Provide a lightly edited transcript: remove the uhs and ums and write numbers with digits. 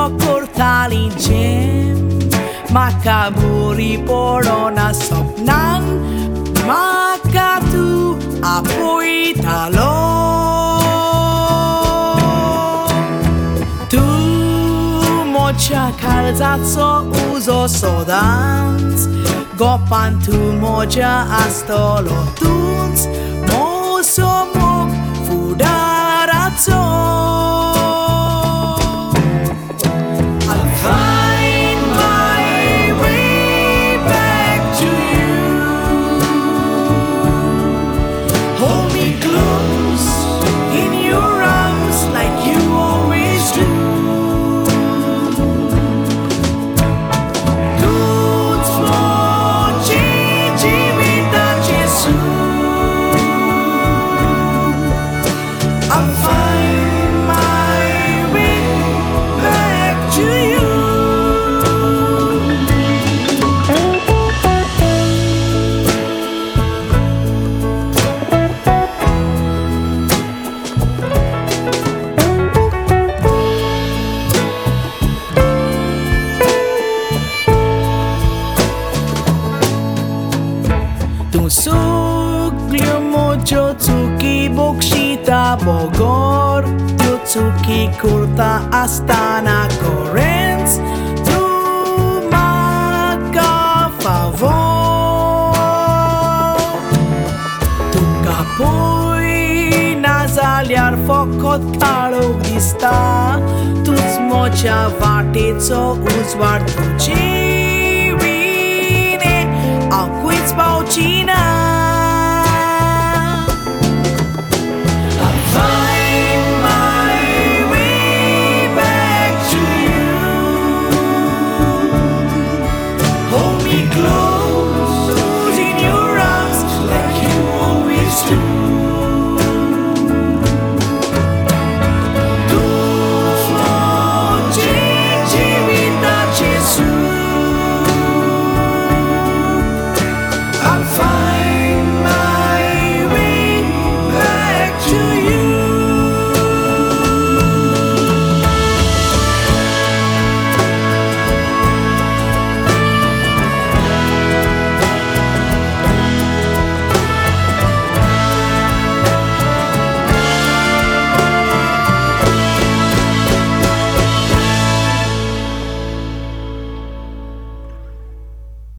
kurtali gym makaburi porona sopnan makatu apoy talo tu mocha kalzazzo uso sodans gopan tu moja astolo tuns moso mok fudarazzo I'll find my way back to you hold me close in your arms like you always do I'll find my way back to you. Tusuglio mojo tsuki bokshita Bogor Tutsuki kurta Astana Korenz Tu maka favor Tu kapoi nazaliar fokot kalogista Tu smocha varteco uzvar tu civine Au quiz baucine